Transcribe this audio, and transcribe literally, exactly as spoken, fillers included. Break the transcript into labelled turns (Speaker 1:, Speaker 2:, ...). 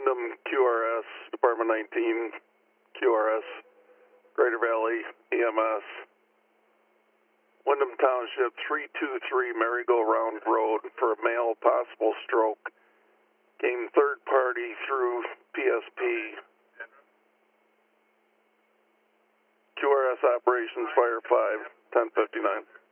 Speaker 1: Wyndham Q R S, Department nineteen, Q R S, Greater Valley E M S. Wyndham Township, three two three Merry-Go-Round Road for a male possible stroke. Came third party through P S P. Q R S Operations Fire five, ten fifty-nine.